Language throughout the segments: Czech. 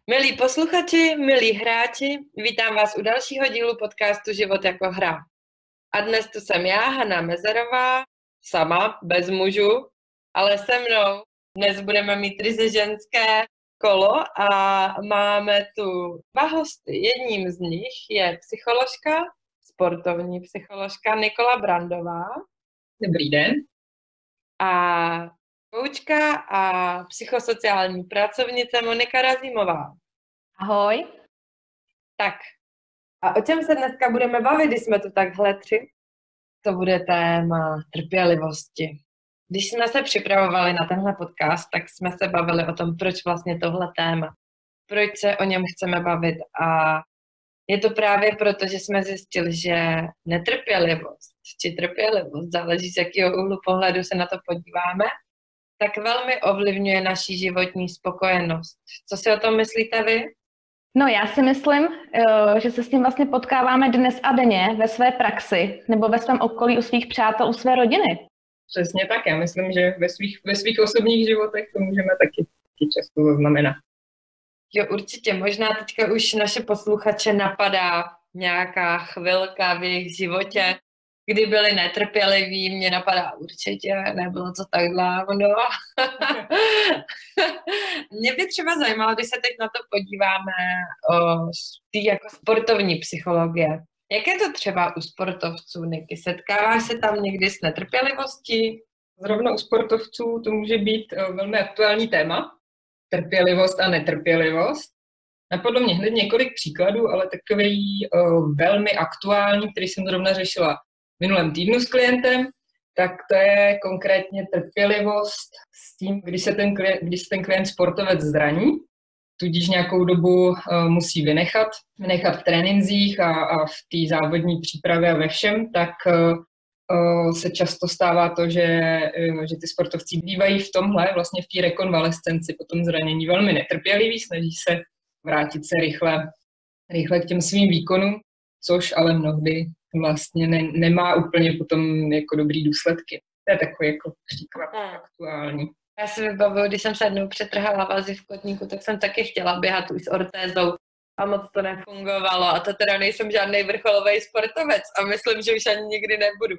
Milí posluchači, milí hráči, vítám vás u dalšího dílu podcastu Život jako hra. A dnes tu jsem já, Hana Mezerová, sama, bez mužů, ale se mnou. Dnes budeme mít ryze ženské kolo a máme tu dva hosty. Jedním z nich je psycholožka, sportovní psycholožka Nikola Brandová. Dobrý den. A koučka a psychosociální pracovnice Monika Razimová. Ahoj. Tak, a o čem se dneska budeme bavit, když jsme tu takhle tři? To bude téma trpělivosti. Když jsme se připravovali na tenhle podcast, tak jsme se bavili o tom, proč vlastně tohle téma. Proč se o něm chceme bavit. A je to právě proto, že jsme zjistili, že netrpělivost či trpělivost, záleží z jakého úhlu pohledu se na to podíváme, tak velmi ovlivňuje naši životní spokojenost. Co si o tom myslíte vy? No já si myslím, že se s tím vlastně potkáváme dnes a denně ve své praxi nebo ve svém okolí u svých přátel, u své rodiny. Přesně tak, já myslím, že ve svých osobních životech to můžeme taky často zaznamenat. Jo, určitě. Možná teďka už naše posluchače napadá nějaká chvilka v jejich životě, kdy byli netrpěliví, mě napadá určitě, nebylo to tak dávno. Mě by třeba zajímalo, když se teď na to podíváme z té jako sportovní psychologie. Jak je to třeba u sportovců, Niky? Setkáváš se tam někdy s netrpělivostí? Zrovna u sportovců to může být velmi aktuální téma. Trpělivost a netrpělivost. Napadlo mě hned několik příkladů, ale takový velmi aktuální, který jsem zrovna řešila minulém týdnu s klientem, tak to je konkrétně trpělivost s tím, když se ten klient sportovec zraní, tudíž nějakou dobu musí vynechat v trénincích a v té závodní přípravě a ve všem, tak se často stává to, že ty sportovci bývají v tomhle, vlastně v té rekonvalescenci po tom zranění velmi netrpěliví, snaží se vrátit se rychle k těm svým výkonům, což ale mnohdy vlastně nemá úplně potom jako dobrý důsledky. To je takový jako příklad aktuální. Já si vybavuju, když jsem se jednou přetrhala vazy v kotníku, tak jsem taky chtěla běhat už s ortézou a moc to nefungovalo. A to teda nejsem žádný vrcholový sportovec a myslím, že už ani nikdy nebudu.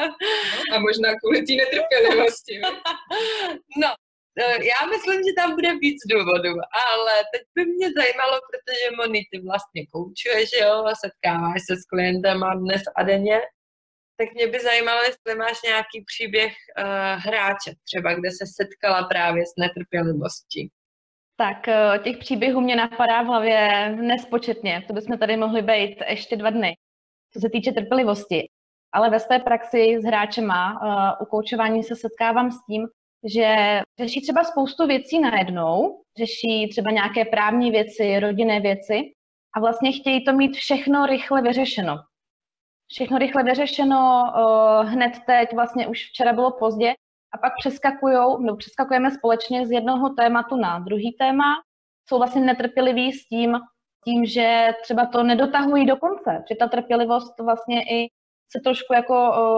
A možná kvůli té netrpělivosti. No, já myslím, že tam bude víc důvodů, ale teď by mě zajímalo, protože Moni, ty vlastně koučuješ, jo, a setkáváš se s klientem dnes a denně, tak mě by zajímalo, jestli máš nějaký příběh hráče, třeba kde se setkala právě s netrpělivostí. Tak těch příběhů mě napadá v hlavě nespočetně, to bychom tady mohli být ještě 2 dny, co se týče trpělivosti. Ale ve své praxi s hráčema u koučování se setkávám s tím, že řeší třeba spoustu věcí najednou, řeší třeba nějaké právní věci, rodinné věci a vlastně chtějí to mít všechno rychle vyřešeno. Všechno rychle vyřešeno, hned teď, vlastně už včera bylo pozdě a pak přeskakujeme společně z jednoho tématu na druhý téma, jsou vlastně netrpěliví s tím, že třeba to nedotahují do konce, že ta trpělivost vlastně i se trošku jako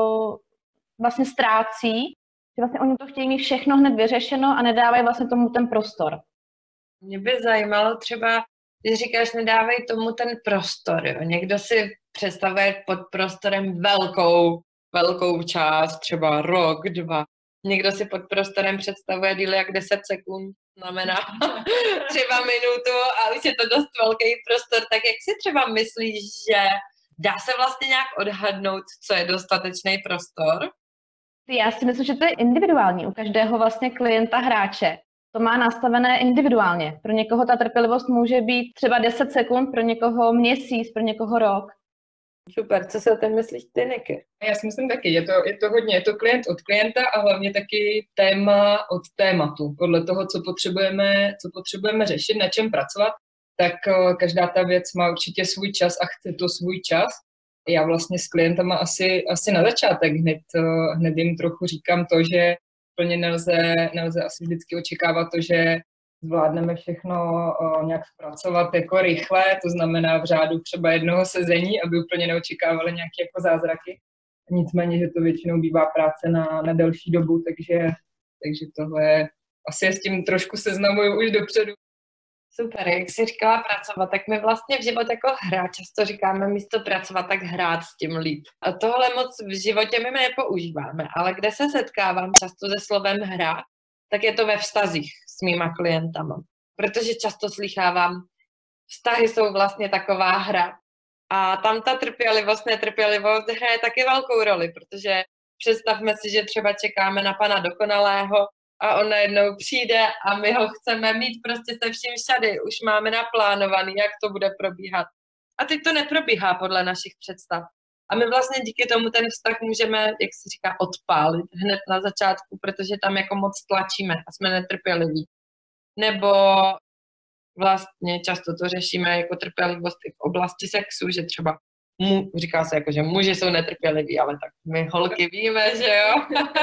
vlastně ztrácí, že vlastně oni to chtějí mít všechno hned vyřešeno a nedávají vlastně tomu ten prostor. Mě by zajímalo třeba, když říkáš, nedávají tomu ten prostor. Jo. Někdo si představuje pod prostorem velkou část, třeba rok, 2. Někdo si pod prostorem představuje díl jak 10 sekund, znamená třeba minutu a už je to dost velký prostor. Tak jak si třeba myslíš, že dá se vlastně nějak odhadnout, co je dostatečný prostor? Já si myslím, že to je individuální u každého vlastně klienta hráče. To má nastavené individuálně. Pro někoho ta trpělivost může být třeba 10 sekund, pro někoho měsíc, pro někoho rok. Super, co si o tom myslíš ty, Niky? Já si myslím taky, je to klient od klienta a hlavně taky téma od tématu. Podle toho, co potřebujeme řešit, na čem pracovat, tak každá ta věc má určitě svůj čas a chce to svůj čas. Já vlastně s klientama asi na začátek hned jim trochu říkám to, že plně nelze asi vždycky očekávat to, že zvládneme všechno nějak zpracovat jako rychle, to znamená v řádu třeba jednoho sezení, aby úplně neočekávali nějaké jako zázraky. Nicméně, že to většinou bývá práce na delší dobu, takže tohle asi s tím trošku seznamuju už dopředu. Super, jak jsi říkala pracovat, tak my vlastně v životě jako hra často říkáme místo pracovat, tak hrát s tím líp. A tohle moc v životě my nepoužíváme, ale kde se setkávám často se slovem hra, tak je to ve vztazích s mýma klientama. Protože často slýchávám, vztahy jsou vlastně taková hra. A tam ta trpělivost, netrpělivost hraje taky velkou roli, protože představme si, že třeba čekáme na pana dokonalého a on najednou přijde a my ho chceme mít prostě se vším všady. Už máme naplánovaný, jak to bude probíhat. A teď to neprobíhá podle našich představ. A my vlastně díky tomu ten vztah můžeme, jak se říká, odpálit hned na začátku, protože tam jako moc tlačíme a jsme netrpěliví. Nebo vlastně často to řešíme jako trpělivost i v oblasti sexu, že třeba říká se jako, že muži jsou netrpěliví, ale tak my holky víme, že jo.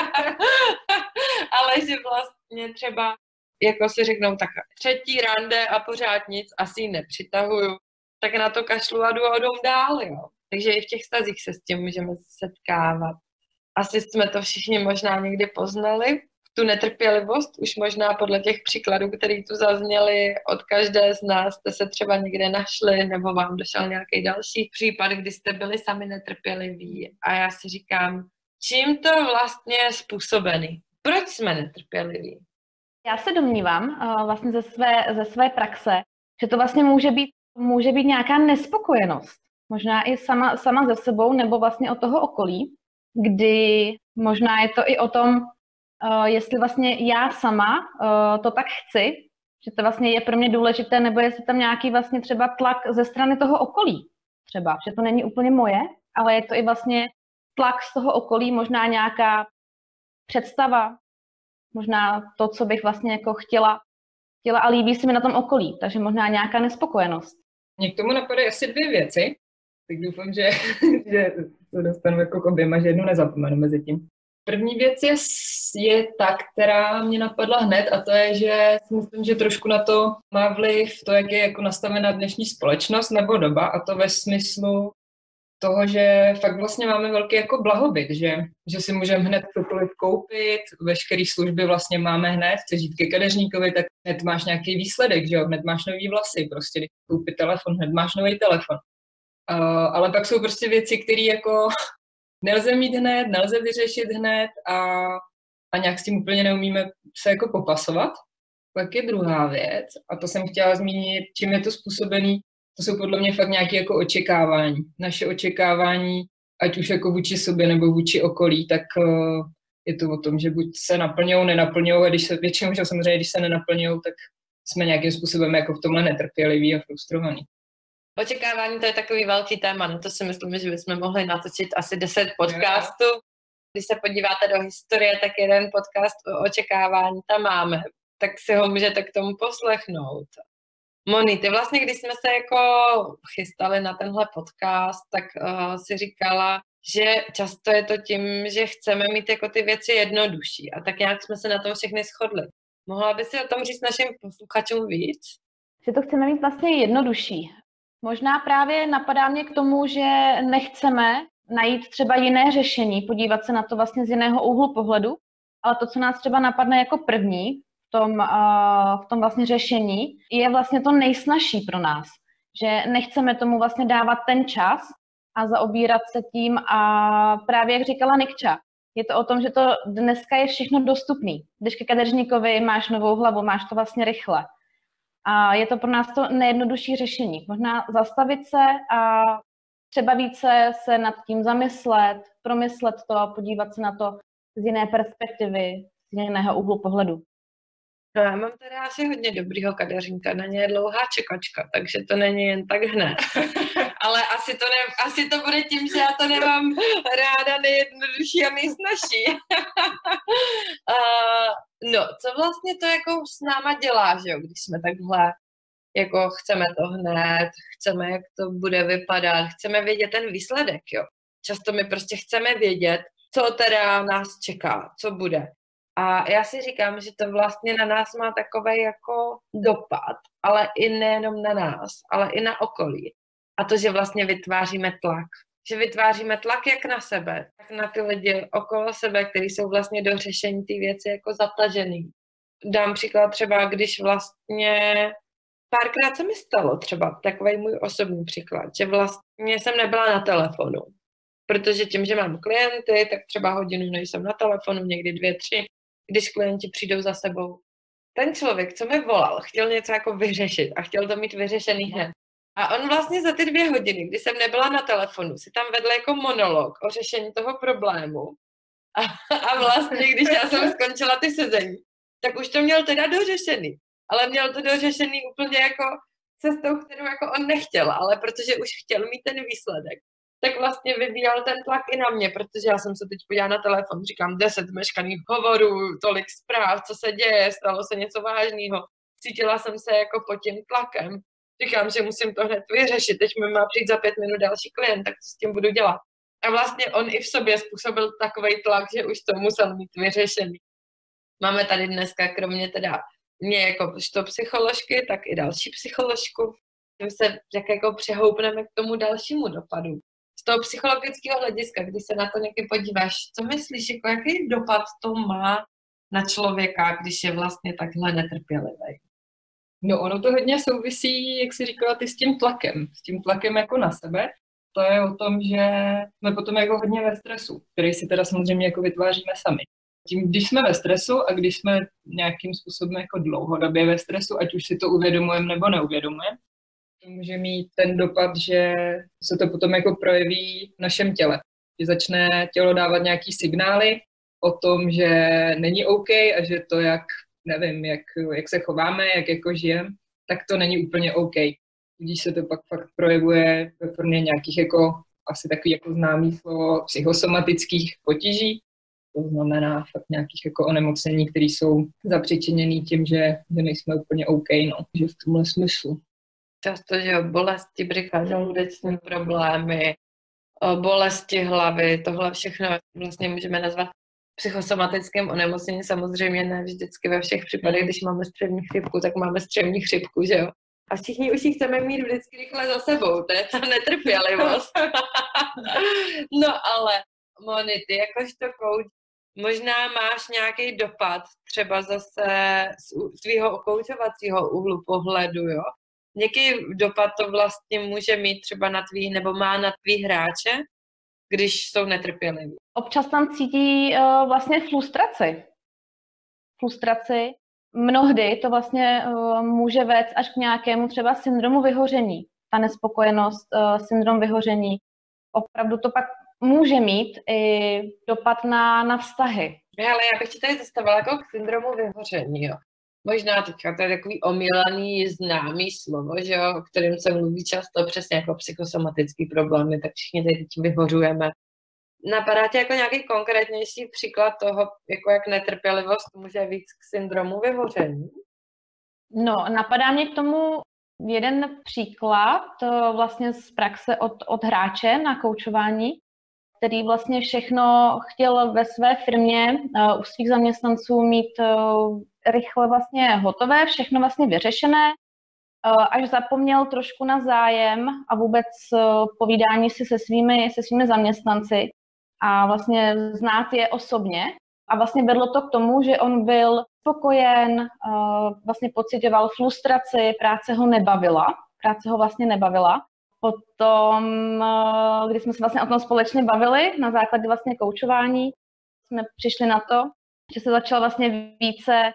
Ale že vlastně třeba jako si řeknou tak třetí rande a pořád nic, asi ji nepřitahuju, tak na to kašlu a jdu dál, jo. Takže i v těch stazích se s tím můžeme setkávat. Asi jsme to všichni možná někdy poznali, tu netrpělivost, už možná podle těch příkladů, které tu zazněly od každé z nás, jste se třeba někde našli, nebo vám došel nějaký další případ, kdy jste byli sami netrpěliví. A já si říkám, čím to vlastně je způsobený? Proč jsme netrpěliví? Já se domnívám vlastně ze své praxe, že to vlastně může být nějaká nespokojenost. Možná i sama ze sebou, nebo vlastně od toho okolí, kdy možná je to i o tom, jestli vlastně já sama to tak chci, že to vlastně je pro mě důležité, nebo jestli tam nějaký vlastně třeba tlak ze strany toho okolí třeba, že to není úplně moje, ale je to i vlastně tlak z toho okolí, možná nějaká představa, možná to, co bych vlastně jako chtěla a líbí se mi na tom okolí, takže možná nějaká nespokojenost. Mně k tomu napadají asi dvě věci, tak doufám, že to dostanu jako k oběma, že jednu nezapomenu mezi tím. První věc je ta, která mě napadla hned, a to je, že si myslím, že trošku na to má vliv to, jak je jako nastavená dnešní společnost nebo doba, a to ve smyslu toho, že fakt vlastně máme velký jako blahobyt, že si můžeme hned cokoliv koupit, veškeré služby vlastně máme hned, chceš jít ke kadeřníkovi, tak hned máš nějaký výsledek, že jo, hned máš nový vlasy, prostě když koupit telefon, hned máš nový telefon. Ale pak jsou prostě věci, které jako nelze mít hned, nelze vyřešit hned a nějak s tím úplně neumíme se jako popasovat. Pak je druhá věc, a to jsem chtěla zmínit, čím je to způsobený. To jsou podle mě fakt nějaké jako očekávání. Naše očekávání, ať už jako vůči sobě nebo vůči okolí, tak je to o tom, že buď se naplňují, nenaplňují, a většinou, že samozřejmě, když se nenaplňují, tak jsme nějakým způsobem jako v tomhle netrpěliví a frustrovaní. Očekávání, to je takový velký téma, no to si myslím, že bychom mohli natočit asi 10 podcastů. Když se podíváte do historie, tak jeden podcast o očekávání tam máme, tak si ho můžete k tomu poslechnout. Moni, ty vlastně, když jsme se jako chystali na tenhle podcast, tak si říkala, že často je to tím, že chceme mít jako ty věci jednodušší, a tak nějak jsme se na tom všechny shodli. Mohla by si o tom říct našim posluchačům víc? Že to chceme mít vlastně jednodušší. Možná právě napadá mě k tomu, že nechceme najít třeba jiné řešení, podívat se na to vlastně z jiného úhlu pohledu, ale to, co nás třeba napadne jako první v tom vlastně řešení, je vlastně to nejsnažší pro nás. Že nechceme tomu vlastně dávat ten čas a zaobírat se tím, a právě jak říkala Nikča, je to o tom, že to dneska je všechno dostupný. Když ke kadeřníkovi máš novou hlavu, máš to vlastně rychle. A je to pro nás to nejjednodušší řešení. Možná zastavit se a třeba více se nad tím zamyslet, promyslet to a podívat se na to z jiné perspektivy, z jiného úhlu pohledu. No, já mám teda asi hodně dobrýho kadeřníka, na ně je dlouhá čekačka, takže to není jen tak hned. Ale asi to bude tím, že já to nemám ráda nejjednodušší a nejsnažší. No, co vlastně to jako s náma dělá, že jo, když jsme takhle, jako chceme to hned, chceme, jak to bude vypadat, chceme vědět ten výsledek, jo. Často my prostě chceme vědět, co teda nás čeká, co bude. A já si říkám, že to vlastně na nás má takový jako dopad, ale i nejenom na nás, ale i na okolí. A to, že vlastně vytváříme tlak. Že vytváříme tlak jak na sebe, tak na ty lidi okolo sebe, kteří jsou vlastně do řešení ty věci jako zatažený. Dám příklad třeba, když vlastně párkrát se mi stalo třeba takový můj osobní příklad, že vlastně jsem nebyla na telefonu, protože tím, že mám klienty, tak třeba hodinu nejsem na telefonu, někdy 2, 3, když klienti přijdou za sebou. Ten člověk, co mi volal, chtěl něco jako vyřešit a chtěl to mít vyřešený hned. A on vlastně za ty 2 hodiny, kdy jsem nebyla na telefonu, si tam vedl jako monolog o řešení toho problému. A vlastně, když já jsem skončila ty sezení, tak už to měl teda dořešený. Ale měl to dořešený úplně jako cestou, kterou jako on nechtěl, ale protože už chtěl mít ten výsledek, tak vlastně vyvíjel ten tlak i na mě, protože já jsem se teď podívala na telefon, říkám 10 zmeškaných hovorů, tolik zpráv, co se děje, stalo se něco vážného. Cítila jsem se jako pod tím tlakem. Říkám, že musím to hned vyřešit, teď mi má přijít za 5 minut další klient, tak co s tím budu dělat? A vlastně on i v sobě způsobil takovej tlak, že už to musel mít vyřešený. Máme tady dneska, kromě teda mě jako psycholožky, tak i další psycholožku. Tím se jako přehoupneme k tomu dalšímu dopadu. Z toho psychologického hlediska, když se na to někdy podíváš, co myslíš, jako jaký dopad to má na člověka, když je vlastně takhle netrpělivý? No ono to hodně souvisí, jak jsi říkala, ty s tím tlakem jako na sebe. To je o tom, že jsme potom jako hodně ve stresu, který si teda samozřejmě jako vytváříme sami. Tím, když jsme ve stresu a když jsme nějakým způsobem jako dlouhodobě ve stresu, ať už si to uvědomujeme nebo neuvědomujeme, to může mít ten dopad, že se to potom jako projeví v našem těle. Že začne tělo dávat nějaký signály o tom, že není OK a že to, nevím, jak se chováme, jak jako žijeme, tak to není úplně OK. Když se to pak fakt projevuje ve formě nějakých jako asi takový jako známý slovo psychosomatických potíží. To znamená fakt nějakých jako onemocnění, které jsou zapříčiněné tím, že nejsme úplně OK, no, že v tomhle smyslu. Často, že bolesti břicha, žaludeční problémy, bolesti hlavy, tohle všechno vlastně můžeme nazvat psychosomatickým onemocněním. Samozřejmě ne vždycky ve všech případech, když máme střevní chřipku, tak máme střevní chřipku, že jo. A všichni už ji chceme mít vždycky rychle za sebou, to je ta netrpělivost. No ale, Moni, ty jakožto kouč, možná máš nějaký dopad třeba zase z tvýho koučovacího úhlu pohledu, jo? Jaký dopad to vlastně může mít třeba na tvý, nebo má na tvý hráče, když jsou netrpěliví? Občas tam cítí vlastně frustraci. Mnohdy to vlastně může vést až k nějakému třeba syndromu vyhoření. Ta nespokojenost, syndrom vyhoření. Opravdu to pak může mít i dopad na vztahy. Ale já bych ti tady zastavila jako k syndromu vyhoření, jo. Možná teďka to je takový omylený, známý slovo, že jo, o kterém se mluví často, přesně jako psychosomatický problémy, tak všichni teď vyhořujeme. Napadá tě jako nějaký konkrétnější příklad toho, jako jak netrpělivost může víc k syndromu vyhoření? No, napadá mě k tomu jeden příklad vlastně z praxe od hráče na koučování, který vlastně všechno chtěl ve své firmě u svých zaměstnanců mít rychle vlastně hotové, všechno vlastně vyřešené, až zapomněl trošku na zájem a vůbec povídání si se svými zaměstnanci a vlastně znát je osobně. A vlastně vedlo to k tomu, že on byl spokojen, vlastně pociťoval frustraci, práce ho vlastně nebavila. Potom, když jsme se vlastně o tom společně bavili, na základě vlastně koučování, jsme přišli na to, že se začal vlastně více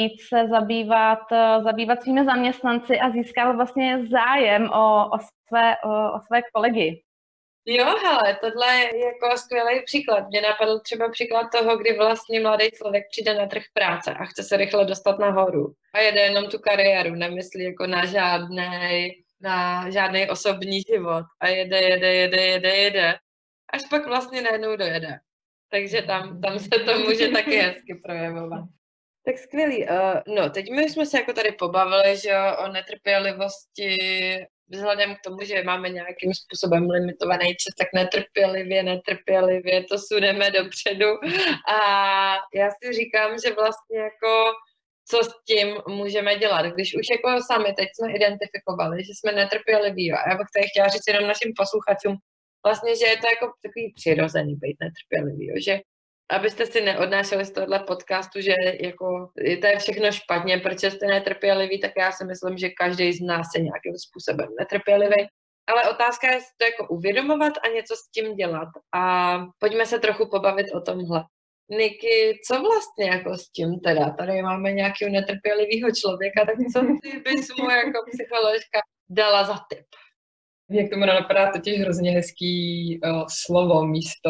zabývat svými zaměstnanci a získal vlastně zájem o své kolegy. Jo, hele, tohle je jako skvělý příklad. Mě napadl třeba příklad toho, kdy vlastně mladý člověk přijde na trh práce a chce se rychle dostat nahoru a jede jenom tu kariéru, nemyslí jako na žádný osobní život a jede, až pak vlastně najednou dojede. Takže tam se to může taky hezky projevovat. Tak skvělý. No, teď my jsme se jako tady pobavili, že jo, o netrpělivosti, vzhledem k tomu, že máme nějakým způsobem limitovaný čas, tak netrpělivě to suneme dopředu. A já si říkám, že vlastně jako co s tím můžeme dělat, když už jako sami teď jsme identifikovali, že jsme netrpěliví. A já bych tady chtěla říct jenom našim posluchačům, vlastně, že je to jako takový přirozený být netrpělivý, že abyste si neodnášeli z tohohle podcastu, že jako to je všechno špatně, protože jste netrpěliví, tak já si myslím, že každý z nás je nějakým způsobem netrpělivý. Ale otázka je to jako uvědomovat a něco s tím dělat. A pojďme se trochu pobavit o tomhle. Niky, co vlastně jako s tím teda? Tady máme nějakého netrpělivého člověka, tak co ty bys mu jako psycholožka dala za tip? Jak tomu napadá totiž hrozně hezký slovo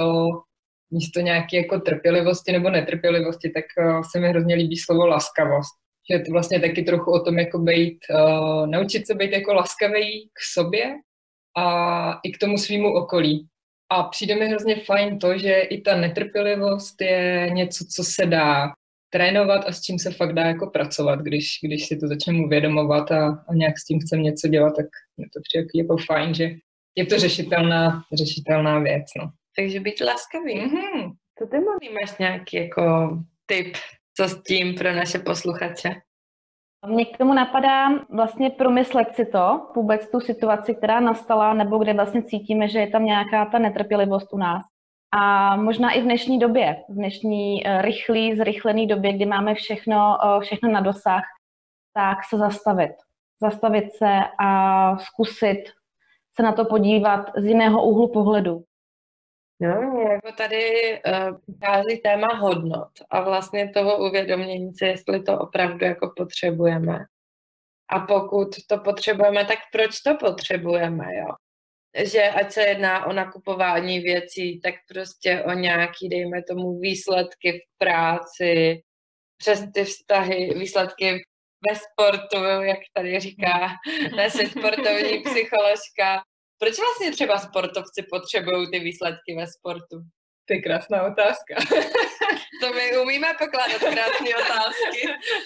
místo nějaké jako trpělivosti nebo netrpělivosti, tak se mi hrozně líbí slovo laskavost. Že je to vlastně taky trochu o tom, jako naučit se být jako laskavý k sobě a i k tomu svýmu okolí. A přijde mi hrozně fajn to, že i ta netrpělivost je něco, co se dá trénovat a s čím se fakt dá jako pracovat, když si to začneme uvědomovat a nějak s tím chcem něco dělat, tak je to přijde jako fajn, že je to řešitelná věc, no. Takže být laskavý. Mm-hmm. Co ty máš nějaký jako tip, co s tím pro naše posluchače? Mně k tomu napadá vlastně promyslet si to, vůbec tu situaci, která nastala, nebo kde vlastně cítíme, že je tam nějaká ta netrpělivost u nás. A možná i v dnešní době, v dnešní zrychlené době, kdy máme všechno na dosah, tak se zastavit. Zastavit se a zkusit se na to podívat z jiného úhlu pohledu. No, mě jako tady vychází téma hodnot a vlastně toho uvědomění si, jestli to opravdu jako potřebujeme. A pokud to potřebujeme, tak proč to potřebujeme, jo? Že ať se jedná o nakupování věcí, tak prostě o nějaký, dejme tomu, výsledky v práci, přes ty vztahy, výsledky ve sportu, jak tady říká naše sportovní psycholožka. Proč vlastně třeba sportovci potřebují ty výsledky ve sportu? To je krásná otázka. To my umíme pokládat krásné otázky.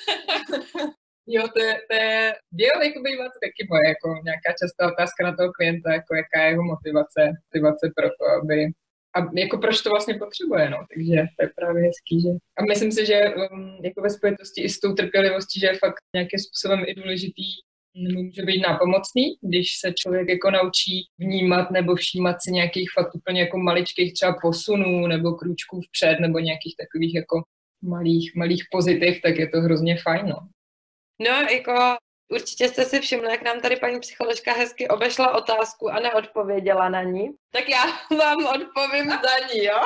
Jo, to je jako bývá to taky moje jako nějaká častá otázka na toho klienta, jako jaká je jeho motivace pro to, aby a jako proč to vlastně potřebuje, no, takže to je právě hezký, že a myslím si, že jako ve spojitosti i s tou trpělivostí, že je fakt nějakým způsobem i důležitý, může být nápomocný, když se člověk jako naučí vnímat nebo všímat si nějakých fakt úplně jako maličkých třeba posunů nebo krůčků vpřed nebo nějakých takových jako malých pozitiv, tak je to hrozně fajn, no. No, jako určitě jste si všimli, jak nám tady paní psycholožka hezky obešla otázku a neodpověděla na ní. Tak já vám odpovím za ní, jo?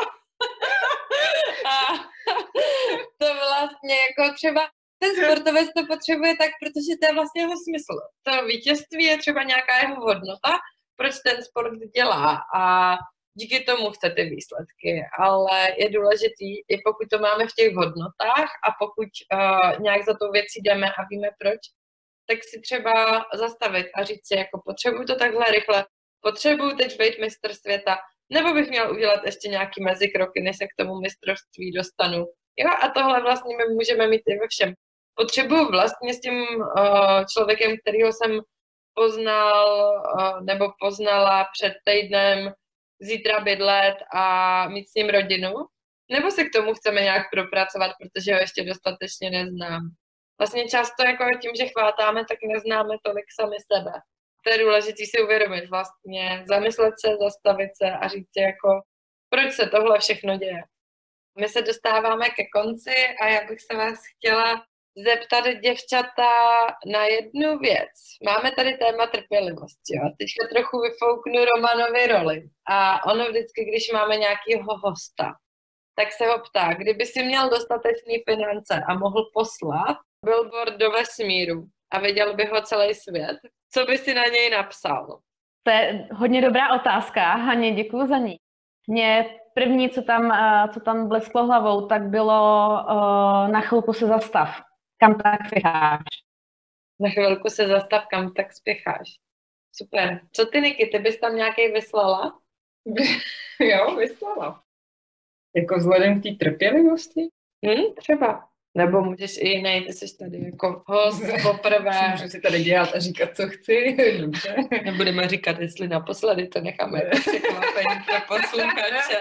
A to vlastně jako třeba ten sportovec to potřebuje tak, protože to je vlastně jeho smysl. To vítězství je třeba nějaká jeho hodnota, proč ten sport dělá a díky tomu chce ty výsledky, ale je důležitý, i pokud to máme v těch hodnotách a pokud nějak za tou věcí jdeme a víme proč, tak si třeba zastavit a říct si, jako potřebuju to takhle rychle, potřebuju teď být mistr světa, nebo bych měl udělat ještě nějaký mezikroky, než se k tomu mistrovství dostanu. Jo, a tohle vlastně my můžeme mít i ve všem. Potřebuju vlastně s tím člověkem, kterýho jsem poznal nebo poznala před týdnem, zítra bydlet a mít s ním rodinu, nebo se k tomu chceme nějak propracovat, protože ho ještě dostatečně neznám. Vlastně často jako tím, že chvátáme, tak neznáme tolik sami sebe. To je důležité si uvědomit vlastně, zamyslet se, zastavit se a říct si jako, proč se tohle všechno děje. My se dostáváme ke konci a já bych se vás chtěla zeptat, děvčata, na jednu věc. Máme tady téma trpělivosti, jo? Teďka trochu vyfouknu Romanovi roli. A ono vždycky, když máme nějakého hosta, tak se ho ptá, kdyby si měl dostatečné finance a mohl poslat billboard do vesmíru a viděl by ho celý svět, co by si na něj napsal? To je hodně dobrá otázka, Haně, děkuji za ní. Mě první, co tam blesklo hlavou, tak bylo na chvilku se zastav. Kam tak spěcháš? Na chvilku se zastav, kam tak spěcháš. Super. Co ty, Niky, ty bys tam nějaký vyslala? Jo, vyslala. Jako vzhledem k té trpělivosti? Třeba. Nebo můžeš i jiný, ty jsi tady jako host poprvé. Můžu si tady dělat a říkat, co chci. Dobře. Nebudeme říkat, jestli naposledy, to necháme jako překvapení pro posluchače.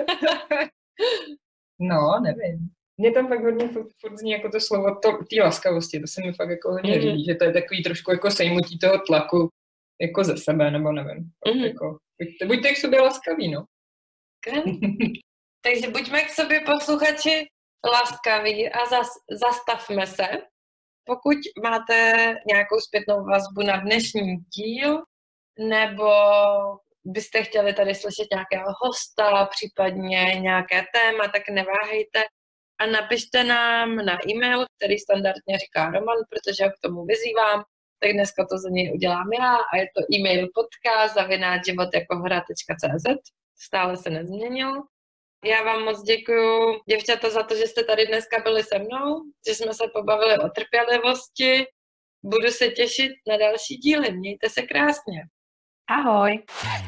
No, nevím. Mně tam fakt hodně furt zní jako to slovo té laskavosti, to se mi fakt jako hodně líbí, že to je takový trošku jako sejmutí toho tlaku jako ze sebe, nebo nevím. Jako, buďte k sobě laskaví, no. Takže buďme k sobě posluchači laskaví a zastavme se. Pokud máte nějakou zpětnou vazbu na dnešní díl, nebo byste chtěli tady slyšet nějakého hosta, případně nějaké téma, tak neváhejte a napište nám na e-mail, který standardně říká Roman, protože ho k tomu vyzývám, tak dneska to za něj udělám já a je to e-mail podcast@životjakohra.cz. Stále se nezměnil. Já vám moc děkuju, děvčata, za to, že jste tady dneska byli se mnou, že jsme se pobavili o trpělivosti. Budu se těšit na další díly. Mějte se krásně. Ahoj.